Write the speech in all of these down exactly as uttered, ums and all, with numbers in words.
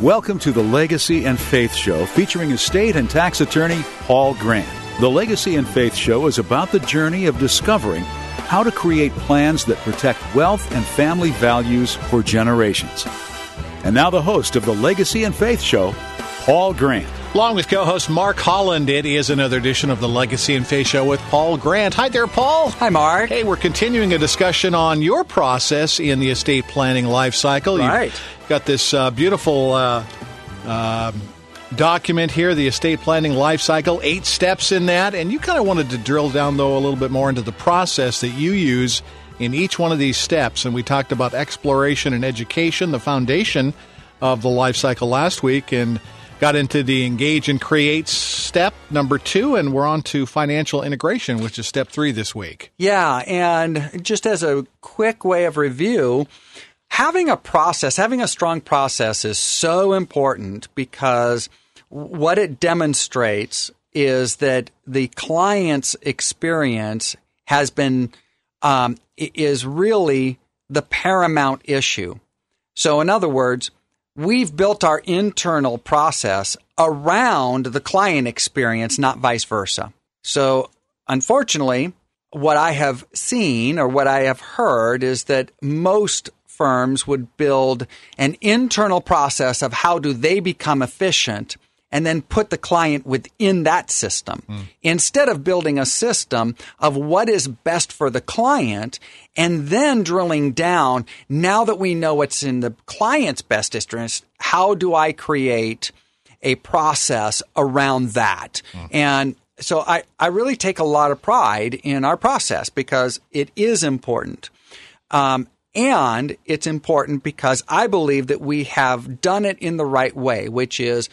Welcome to the Legacy and Faith Show, featuring estate and tax attorney Paul Grant. The Legacy and Faith Show is about the journey of discovering how to create plans that protect wealth and family values for generations. And now the host of the Legacy and Faith Show, Paul Grant. Along with co-host Mark Holland, it is another edition of the Legacy and Faith Show with Paul Grant. Hi there, Paul. Hi, Mark. Hey, we're continuing a discussion on your process in the estate planning life cycle. Right. You've got this uh, beautiful uh, uh, document here, the estate planning life cycle, eight steps in that. And you kind of wanted to drill down, though, a little bit more into the process that you use in each one of these steps. And we talked about exploration and education, the foundation of the life cycle last week, and got into the engage and create step number two, and we're on to financial integration, which is step three this week. Yeah, and just as a quick way of review, having a process, having a strong process is so important because what it demonstrates is that the client's experience has been, um, is really the paramount issue. So in other words, we've built our internal process around the client experience, not vice versa. So, unfortunately, what I have seen or what I have heard is that most firms would build an internal process of how do they become efficient and then put the client within that system, mm. instead of building a system of what is best for the client and then drilling down, now that we know what's in the client's best interest, how do I create a process around that? Mm. And so I, I really take a lot of pride in our process because it is important. Um, and it's important because I believe that we have done it in the right way, which is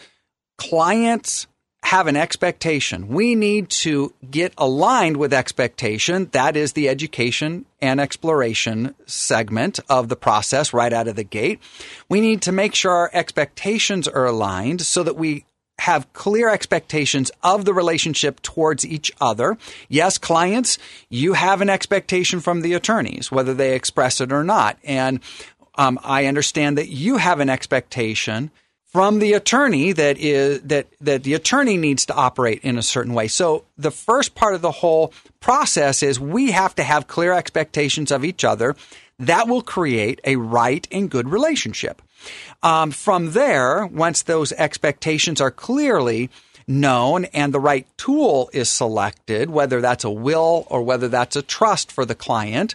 clients have an expectation. We need to get aligned with expectation. That is the education and exploration segment of the process right out of the gate. We need to make sure our expectations are aligned so that we have clear expectations of the relationship towards each other. Yes, clients, you have an expectation from the attorneys, whether they express it or not. And um, I understand that you have an expectation from the attorney that is that that the attorney needs to operate in a certain way. So the first part of the whole process is we have to have clear expectations of each other. That will create a right and good relationship. Um, from there, once those expectations are clearly known and the right tool is selected, whether that's a will or whether that's a trust for the client,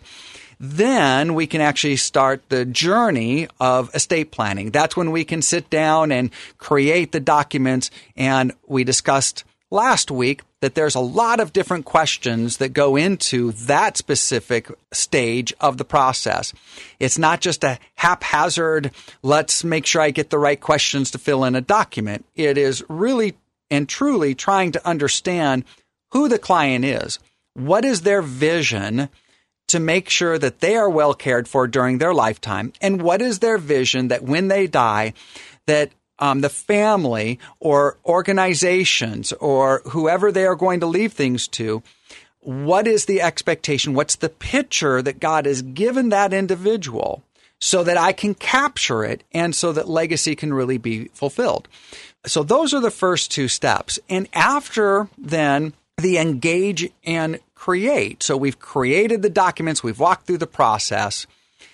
then we can actually start the journey of estate planning. That's when we can sit down and create the documents. And we discussed last week that there's a lot of different questions that go into that specific stage of the process. It's not just a haphazard, let's make sure I get the right questions to fill in a document. It is really and truly trying to understand who the client is. What is their vision to make sure that they are well cared for during their lifetime? And what is their vision that when they die, that um, the family or organizations or whoever they are going to leave things to, what is the expectation? What's the picture that God has given that individual so that I can capture it and so that legacy can really be fulfilled? So those are the first two steps. And after then, the engage and create. So we've created the documents. We've walked through the process.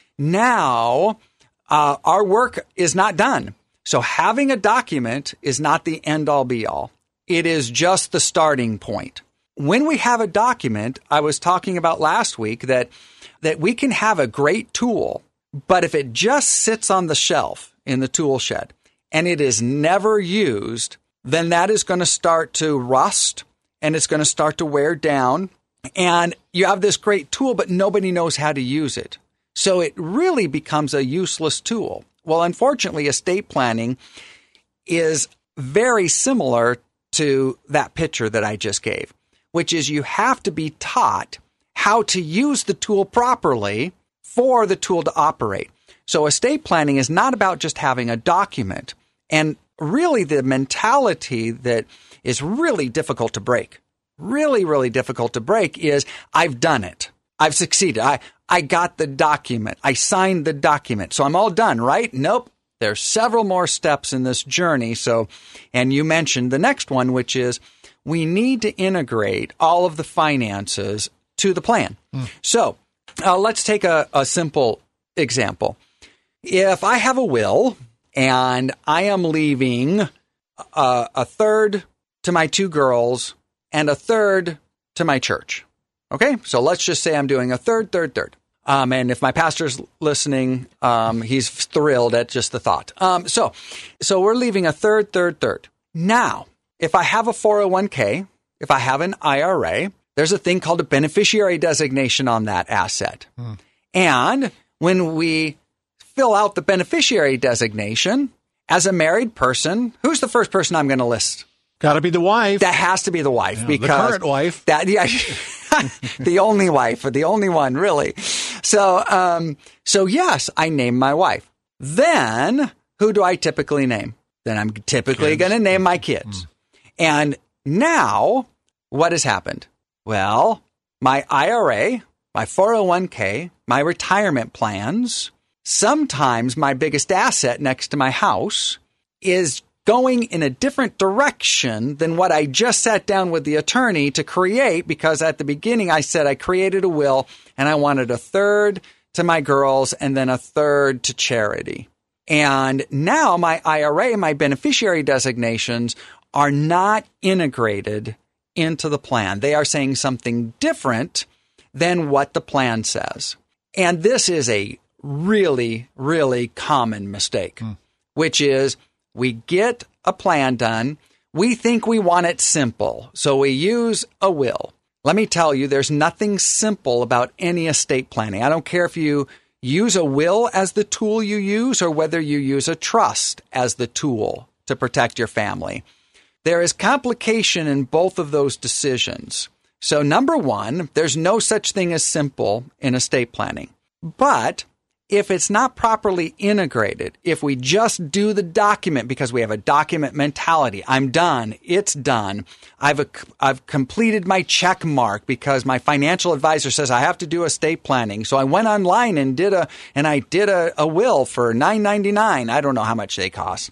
Now, uh, our work is not done. So having a document is not the end-all be-all. It is just the starting point. When we have a document, I was talking about last week that, that we can have a great tool, but if it just sits on the shelf in the tool shed and it is never used, then that is going to start to rust and it's going to start to wear down. And you have this great tool, but nobody knows how to use it. So it really becomes a useless tool. Well, unfortunately, estate planning is very similar to that picture that I just gave, which is you have to be taught how to use the tool properly for the tool to operate. So estate planning is not about just having a document. And really the mentality that is really difficult to break, really, really difficult to break is I've done it. I've succeeded. I, I got the document. I signed the document. So I'm all done, right? Nope. There's several more steps in this journey. So, and you mentioned the next one, which is we need to integrate all of the finances to the plan. Mm. So uh, let's take a, a simple example. If I have a will and I am leaving a, a third to my two girls and a third to my church. Okay, so let's just say I'm doing a third, third, third. Um, and if my pastor's listening, um, he's thrilled at just the thought. Um, so, so we're leaving a third, third, third. Now, if I have a four oh one k, if I have an I R A, there's a thing called a beneficiary designation on that asset. Hmm. And when we fill out the beneficiary designation, as a married person, who's the first person I'm going to list? Got to be the wife. That has to be the wife, yeah, because the current wife. That yeah, the only wife, or the only one, really. So, um, so yes, I name my wife. Then, who do I typically name? Then I'm typically going to name my kids. Mm. And now, what has happened? Well, my I R A, my four oh one k, my retirement plans, sometimes my biggest asset next to my house is going in a different direction than what I just sat down with the attorney to create, because at the beginning I said I created a will and I wanted a third to my girls and then a third to charity. And now my I R A, my beneficiary designations are not integrated into the plan. They are saying something different than what the plan says. And this is a really, really common mistake, mm. which is we get a plan done. We think we want it simple, so we use a will. Let me tell you, there's nothing simple about any estate planning. I don't care if you use a will as the tool you use or whether you use a trust as the tool to protect your family. There is complication in both of those decisions. So number one, there's no such thing as simple in estate planning. But if it's not properly integrated, if we just do the document because we have a document mentality, I'm done, it's done, I've a, I've completed my check mark because my financial advisor says I have to do estate planning. So I went online and did a and I did a, a will for nine ninety-nine. I don't know how much they cost,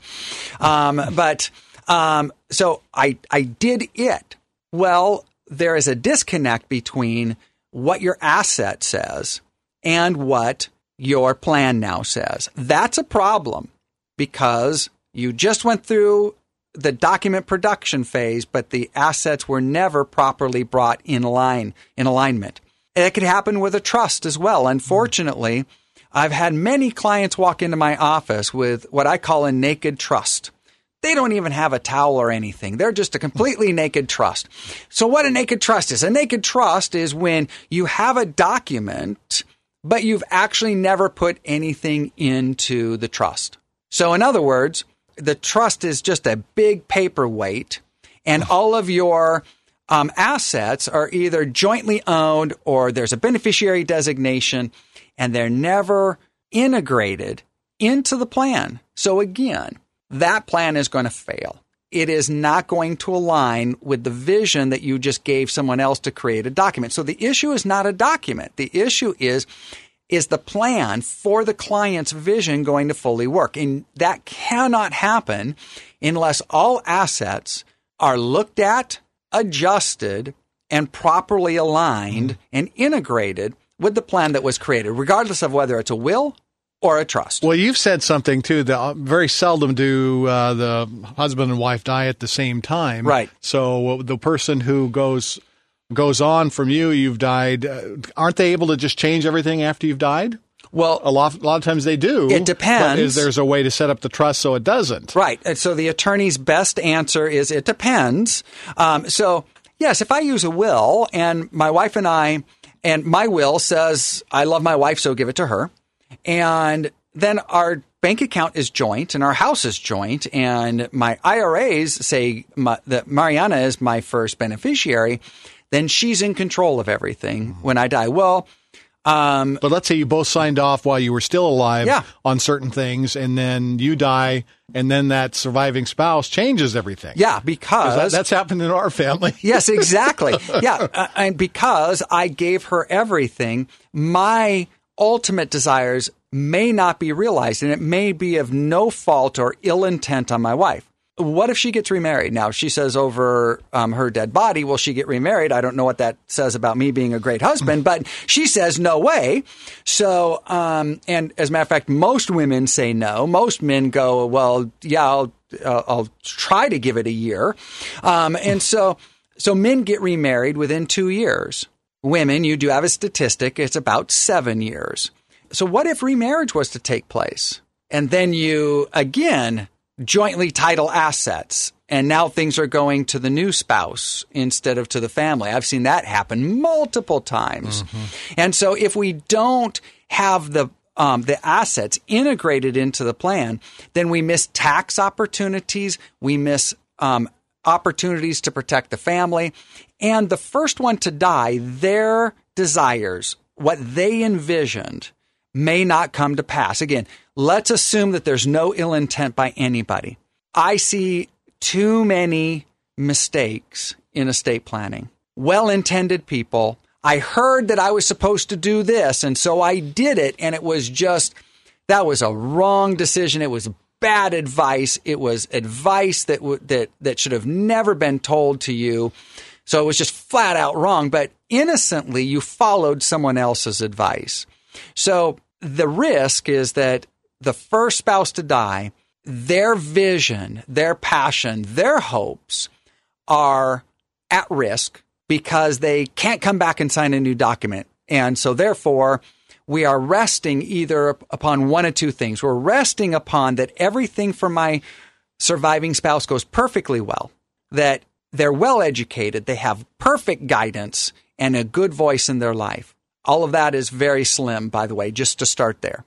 um, but um, so I I did it. Well, there is a disconnect between what your asset says and what your plan now says. That's a problem because you just went through the document production phase, but the assets were never properly brought in line, in alignment. It could happen with a trust as well. Unfortunately, I've had many clients walk into my office with what I call a naked trust. They don't even have a towel or anything. They're just a completely naked trust. So what a naked trust is? A naked trust is when you have a document but you've actually never put anything into the trust. So in other words, the trust is just a big paperweight, and all of your um, assets are either jointly owned or there's a beneficiary designation, and they're never integrated into the plan. So again, that plan is going to fail. It is not going to align with the vision that you just gave someone else to create a document. So the issue is not a document. The issue is, is the plan for the client's vision going to fully work? And that cannot happen unless all assets are looked at, adjusted, and properly aligned mm-hmm. and integrated with the plan that was created, regardless of whether it's a will or a trust. Well, you've said something, too, that very seldom do uh, the husband and wife die at the same time. Right. So the person who goes goes on from you, you've died, uh, aren't they able to just change everything after you've died? Well, a lot, a lot of times they do. It depends. But is there's a way to set up the trust so it doesn't? Right. And so the attorney's best answer is it depends. Um, so, yes, if I use a will and my wife and I, and my will says, I love my wife, so give it to her. And then our bank account is joint and our house is joint. And my I R As say my, that Mariana is my first beneficiary. Then she's in control of everything when I die. Well, um, but let's say you both signed off while you were still alive yeah. on certain things, and then you die, and then that surviving spouse changes everything. Yeah, because that, that's happened in our family. Yes, exactly. Yeah, uh, and because I gave her everything, my ultimate desires may not be realized, and it may be of no fault or ill intent on my wife. What if she gets remarried? Now, she says over um, her dead body, will she get remarried? I don't know what that says about me being a great husband, but she says no way. So, um, and as a matter of fact, most women say no. Most men go, well, yeah, I'll, uh, I'll try to give it a year. Um, and so, so men get remarried within two years. Women, you do have a statistic, it's about seven years. So what if remarriage was to take place? And then you, again, jointly title assets, and now things are going to the new spouse instead of to the family. I've seen that happen multiple times. Mm-hmm. And so if we don't have the um, the assets integrated into the plan, then we miss tax opportunities, we miss um, opportunities to protect the family, and the first one to die, their desires, what they envisioned, may not come to pass. Again, let's assume that there's no ill intent by anybody. I see too many mistakes in estate planning. Well-intended people. I heard that I was supposed to do this, and so I did it, and it was just, that was a wrong decision. It was bad advice. It was advice that w- that that should have never been told to you. So it was just flat out wrong, but innocently you followed someone else's advice. So the risk is that the first spouse to die, their vision, their passion, their hopes are at risk because they can't come back and sign a new document. And so therefore, we are resting either upon one of two things. We're resting upon that everything for my surviving spouse goes perfectly well, that they're well educated, they have perfect guidance and a good voice in their life. All of that is very slim, by the way, just to start there.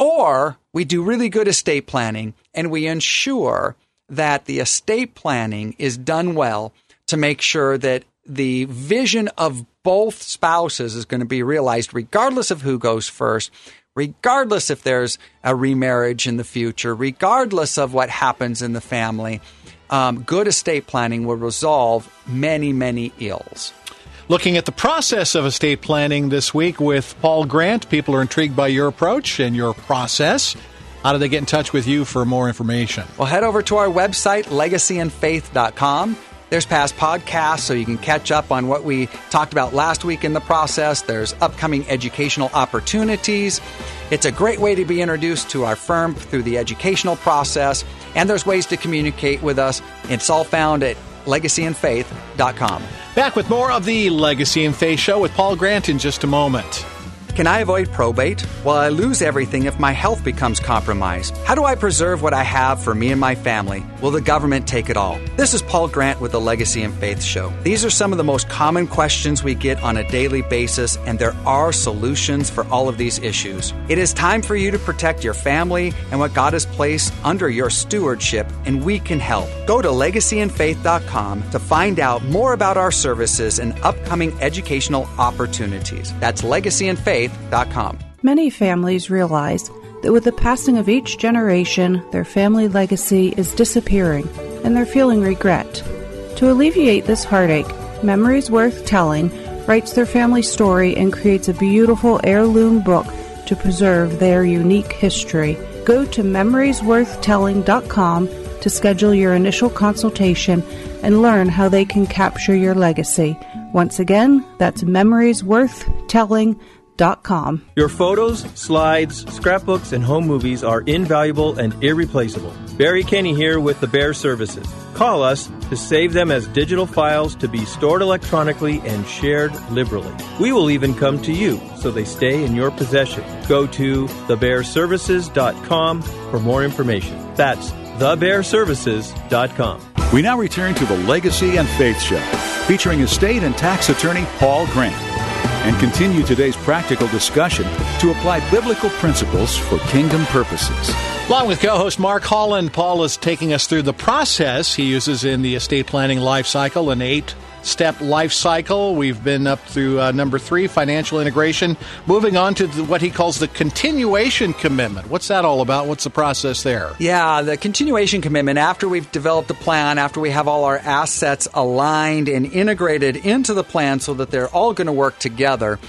Or we do really good estate planning and we ensure that the estate planning is done well to make sure that the vision of both spouses is going to be realized regardless of who goes first, regardless if there's a remarriage in the future, regardless of what happens in the family. Um, good estate planning will resolve many, many ills. Looking at the process of estate planning this week with Paul Grant. People are intrigued by your approach and your process. How do they get in touch with you for more information? Well, head over to our website, legacy and faith dot com. There's past podcasts, so you can catch up on what we talked about last week in the process. There's upcoming educational opportunities. It's a great way to be introduced to our firm through the educational process. And there's ways to communicate with us. It's all found at legacy and faith dot com. Back with more of the Legacy and Faith Show with Paul Grant in just a moment. Can I avoid probate? Will I lose everything if my health becomes compromised? How do I preserve what I have for me and my family? Will the government take it all? This is Paul Grant with the Legacy and Faith Show. These are some of the most common questions we get on a daily basis, and there are solutions for all of these issues. It is time for you to protect your family and what God has placed under your stewardship, and we can help. Go to legacy and faith dot com to find out more about our services and upcoming educational opportunities. That's legacy and faith dot com. Many families realize that with the passing of each generation, their family legacy is disappearing, and they're feeling regret. To alleviate this heartache, Memories Worth Telling writes their family story and creates a beautiful heirloom book to preserve their unique history. Go to memories worth telling dot com to schedule your initial consultation and learn how they can capture your legacy. Once again, that's memories worth telling dot com. Your photos, slides, scrapbooks, and home movies are invaluable and irreplaceable. Barry Kenny here with the Bear Services. Call us to save them as digital files to be stored electronically and shared liberally. We will even come to you so they stay in your possession. Go to the bear services dot com for more information. That's the bear services dot com. We now return to the Legacy and Faith Show, featuring estate and tax attorney Paul Grant, and continue today's practical discussion to apply biblical principles for kingdom purposes. Along with co-host Mark Holland, Paul is taking us through the process he uses in the estate planning life cycle, an eight-step life cycle. We've been up through uh, number three, financial integration. Moving on to the, what he calls the continuation commitment. What's that all about? What's the process there? Yeah, the continuation commitment, after we've developed a plan, after we have all our assets aligned and integrated into the plan so that they're all going to work together,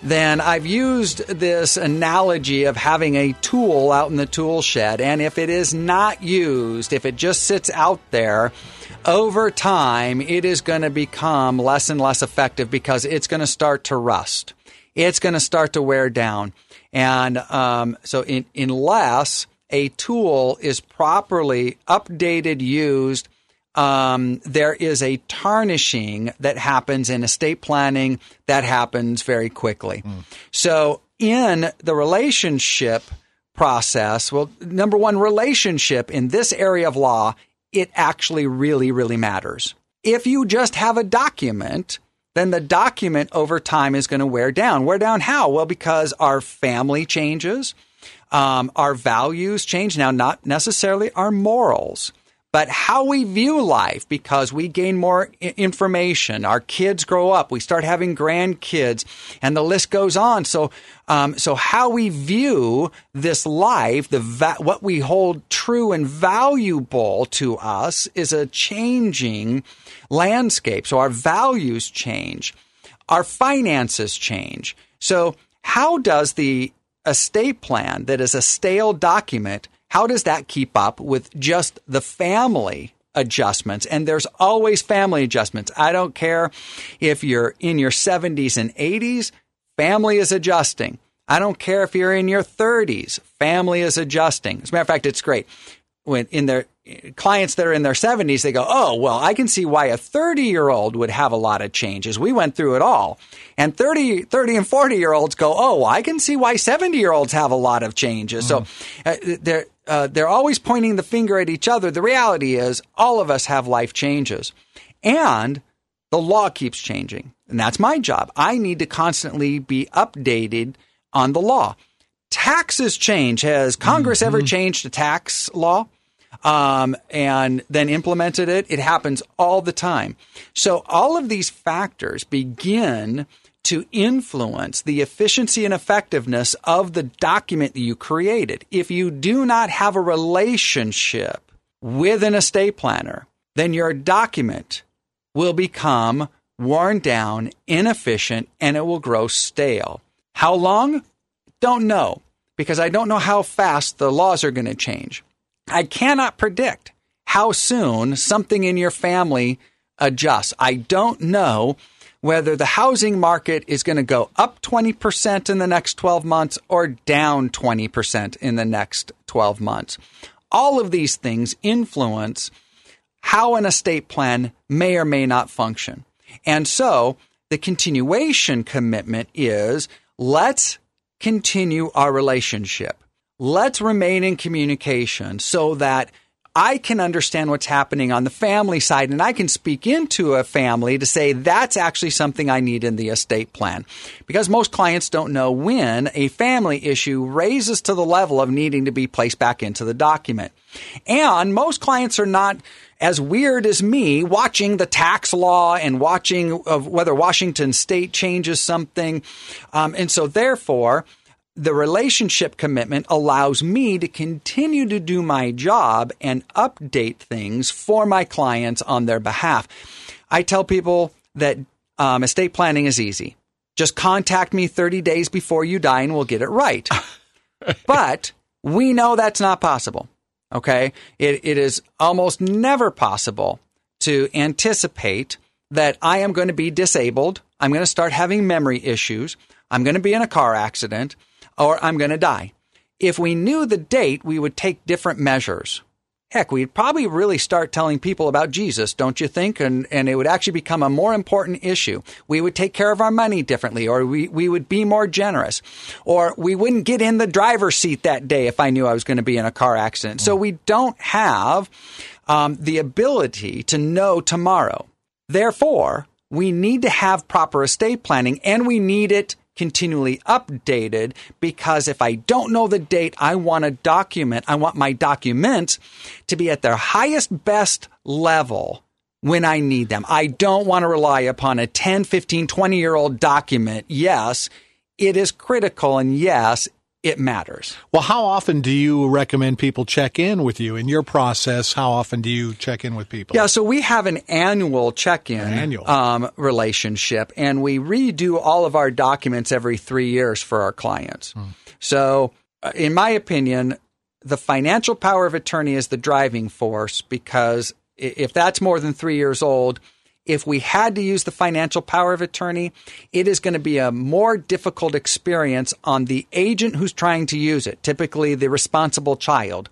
then I've used this analogy of having a tool out in the tool shed. And if it is not used, if it just sits out there, over time, it is going to become less and less effective because it's going to start to rust. It's going to start to wear down. And um, so in, unless a tool is properly updated, used, um, there is a tarnishing that happens in estate planning that happens very quickly. Mm. So in the relationship process, well, number one, relationship in this area of law, it actually really, really matters. If you just have a document, then the document over time is going to wear down. Wear down how? Well, because our family changes, um, our values change. Now, not necessarily our morals, but how we view life, because we gain more I- information. Our kids grow up. We start having grandkids, and the list goes on. So, um, so how we view this life, the va- what we hold true and valuable to us, is a changing landscape. So our values change, our finances change. So how does the estate plan, that is a stale document, how does that keep up with just the family adjustments? And there's always family adjustments. I don't care if you're in your seventies and eighties, family is adjusting. I don't care if you're in your thirties, family is adjusting. As a matter of fact, it's great. When in their clients that are in their seventies, they go, oh, well, I can see why a thirty-year-old would have a lot of changes. We went through it all. And thirty, thirty and forty-year-olds go, oh, I can see why seventy-year-olds have a lot of changes. Mm. So uh, they're, uh, they're always pointing the finger at each other. The reality is all of us have life changes. And the law keeps changing. And that's my job. I need to constantly be updated on the law. Taxes change. Has Congress mm-hmm. ever changed a tax law um, and then implemented it? It happens all the time. So all of these factors begin to influence the efficiency and effectiveness of the document that you created. If you do not have a relationship with an estate planner, then your document will become worn down, inefficient, and it will grow stale. How long? Don't know, because I don't know how fast the laws are going to change. I cannot predict how soon something in your family adjusts. I don't know whether the housing market is going to go up twenty percent in the next twelve months or down twenty percent in the next twelve months. All of these things influence how an estate plan may or may not function. And so the continuation commitment is, let's continue our relationship. Let's remain in communication so that I can understand what's happening on the family side, and I can speak into a family to say that's actually something I need in the estate plan. Because most clients don't know when a family issue raises to the level of needing to be placed back into the document. And most clients are not as weird as me watching the tax law and watching of whether Washington state changes something. Um, and so therefore, the relationship commitment allows me to continue to do my job and update things for my clients on their behalf. I tell people that um, estate planning is easy. Just contact me thirty days before you die and we'll get it right. But we know that's not possible. Okay, it, it is almost never possible to anticipate that I am going to be disabled, I'm going to start having memory issues, I'm going to be in a car accident, or I'm going to die. If we knew the date, we would take different measures. Heck, we'd probably really start telling people about Jesus, don't you think? And and it would actually become a more important issue. We would take care of our money differently, or we, we would be more generous. Or we wouldn't get in the driver's seat that day if I knew I was going to be in a car accident. Mm. So we don't have um, the ability to know tomorrow. Therefore, we need to have proper estate planning, and we need it continually updated, because if I don't know the date, I want a document. I want my documents to be at their highest, best level when I need them. I don't want to rely upon a ten, fifteen, twenty-year-old document. Yes, it is critical, and yes, it matters. Well, how often do you recommend people check in with you in your process? How often do you check in with people? Yeah, so we have an annual check-in Annual. Um, relationship, and we redo all of our documents every three years for our clients. Hmm. So, uh, in my opinion, the financial power of attorney is the driving force, because if that's more than three years old, if we had to use the financial power of attorney, it is going to be a more difficult experience on the agent who's trying to use it, typically the responsible child.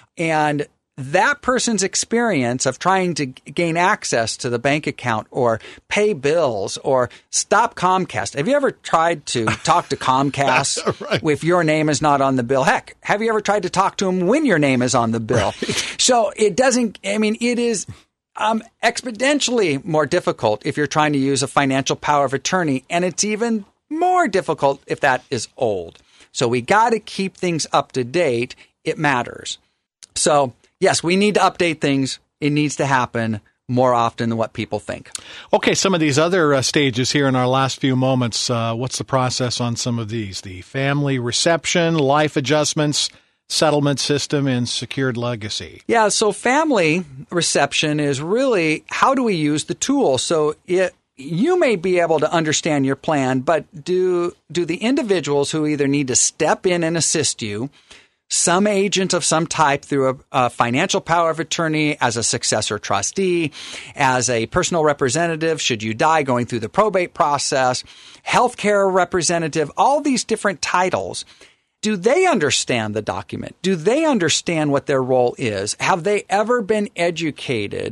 And that person's experience of trying to gain access to the bank account or pay bills or stop Comcast. Have you ever tried to talk to Comcast right. if your name is not on the bill? Heck, have you ever tried to talk to them when your name is on the bill? Right. So it doesn't, I mean, it is um, exponentially more difficult if you're trying to use a financial power of attorney, and it's even more difficult if that is old. So we got to keep things up to date. It matters. So yes, we need to update things. It needs to happen more often than what people think. Okay, some of these other uh, stages here in our last few moments, uh, what's the process on some of these? The family reception, life adjustments, settlement system, and secured legacy. Yeah, so family reception is really how do we use the tool? So it you may be able to understand your plan, but do do the individuals who either need to step in and assist you, some agent of some type through a, a financial power of attorney, as a successor trustee, as a personal representative, should you die, going through the probate process, healthcare representative, all these different titles. Do they understand the document? Do they understand what their role is? Have they ever been educated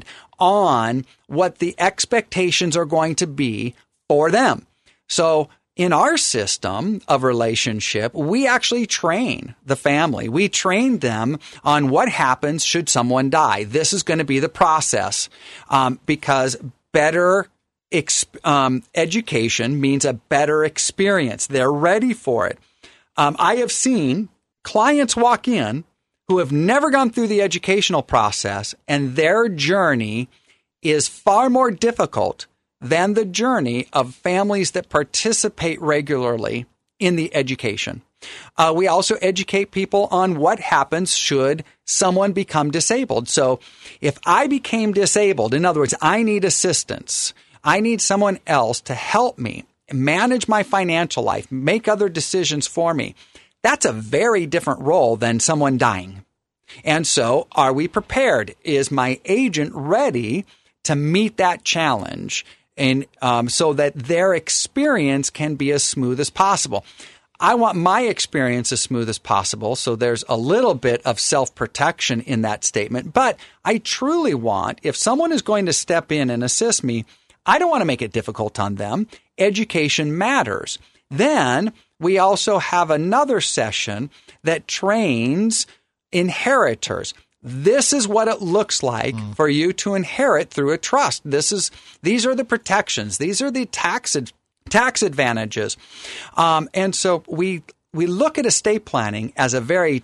on what the expectations are going to be for them? So in our system of relationship, we actually train the family. We train them on what happens should someone die. This is going to be the process, um, because better exp- um, education means a better experience. They're ready for it. Um, I have seen clients walk in who have never gone through the educational process, and their journey is far more difficult than the journey of families that participate regularly in the education. Uh, we also educate people on what happens should someone become disabled. So if I became disabled, in other words, I need assistance, I need someone else to help me manage my financial life, make other decisions for me. That's a very different role than someone dying. And so are we prepared? Is my agent ready to meet that challenge? And um, so that their experience can be as smooth as possible. I want my experience as smooth as possible, so there's a little bit of self-protection in that statement. But I truly want, if someone is going to step in and assist me, I don't want to make it difficult on them. Education matters. Then we also have another session that trains inheritors. This is what it looks like mm. for you to inherit through a trust. This is these are the protections. These are the tax tax advantages. Um, and so we we look at estate planning as a very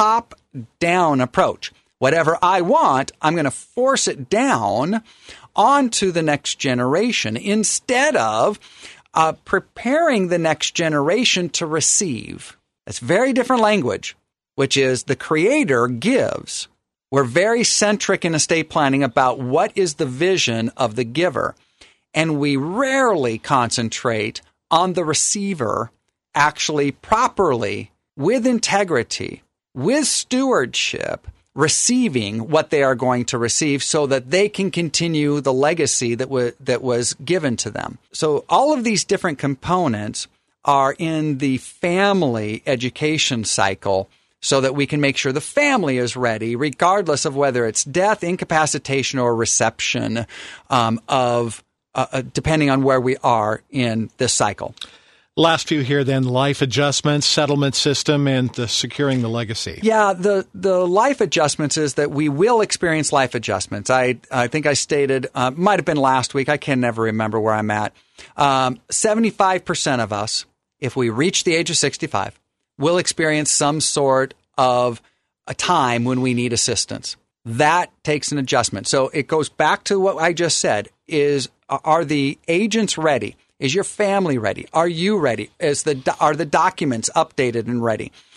top-down approach. Whatever I want, I'm going to force it down onto the next generation instead of uh, preparing the next generation to receive. That's very different language, which is the creator gives. We're very centric in estate planning about what is the vision of the giver, and we rarely concentrate on the receiver actually properly, with integrity, with stewardship, receiving what they are going to receive so that they can continue the legacy that was that was given to them. So all of these different components are in the family education cycle so that we can make sure the family is ready, regardless of whether it's death, incapacitation, or reception um, of, uh, depending on where we are in this cycle. Last few here then, life adjustments, settlement system, and the securing the legacy. Yeah, the, the life adjustments is that we will experience life adjustments. I I think I stated, uh, might have been last week, I can never remember where I'm at. Um, seventy-five percent of us, if we reach the age of sixty-five, will experience some sort of a time when we need assistance. That takes an adjustment. So it goes back to what I just said, is are the agents ready? Is your family ready? Are you ready? Is the are the documents updated and ready?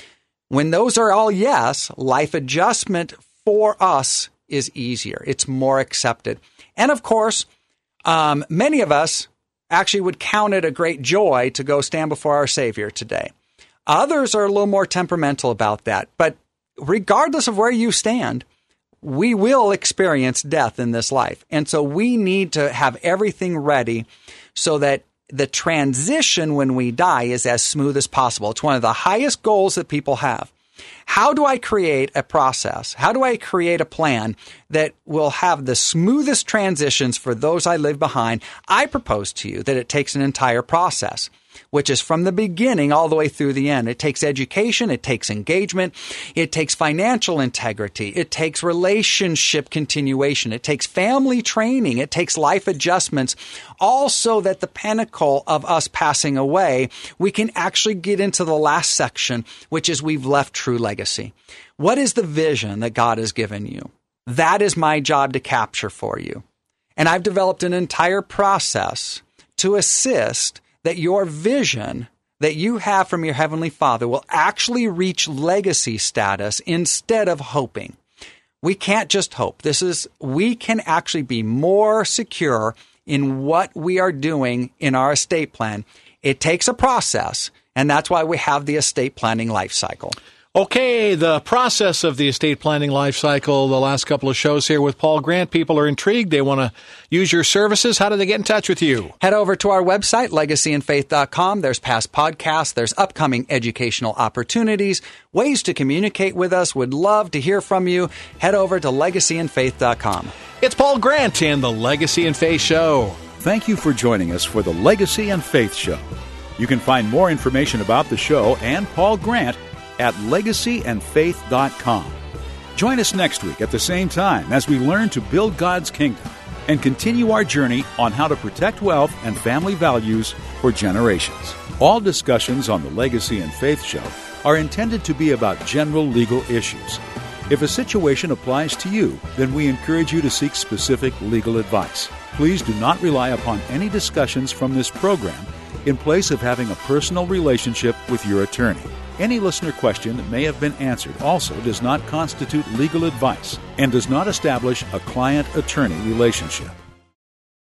When those are all yes, life adjustment for us is easier. It's more accepted. And of course, um, many of us actually would count it a great joy to go stand before our Savior today. Others are a little more temperamental about that. But regardless of where you stand, we will experience death in this life. And so we need to have everything ready so that the transition when we die is as smooth as possible. It's one of the highest goals that people have. How do I create a process? How do I create a plan that will have the smoothest transitions for those I leave behind? I propose to you that it takes an entire process, which is from the beginning all the way through the end. It takes education. It takes engagement. It takes financial integrity. It takes relationship continuation. It takes family training. It takes life adjustments, all so that the pinnacle of us passing away, we can actually get into the last section, which is we've left true legacy. What is the vision that God has given you? That is my job to capture for you. And I've developed an entire process to assist that your vision that you have from your Heavenly Father will actually reach legacy status instead of hoping. We can't just hope. This is, we can actually be more secure in what we are doing in our estate plan. It takes a process, and that's why we have the estate planning life cycle. Okay, the process of the estate planning life cycle, the last couple of shows here with Paul Grant. People are intrigued. They want to use your services. How do they get in touch with you? Head over to our website, legacy and faith dot com. There's past podcasts. There's upcoming educational opportunities, ways to communicate with us. Would love to hear from you. Head over to legacy and faith dot com. It's Paul Grant and the Legacy and Faith Show. Thank you for joining us for the Legacy and Faith Show. You can find more information about the show and Paul Grant at legacy and faith dot com. Join us next week at the same time as we learn to build God's kingdom and continue our journey on how to protect wealth and family values for generations. All discussions on the Legacy and Faith Show are intended to be about general legal issues. If a situation applies to you, then we encourage you to seek specific legal advice. Please do not rely upon any discussions from this program in place of having a personal relationship with your attorney. Any listener question that may have been answered also does not constitute legal advice and does not establish a client-attorney relationship.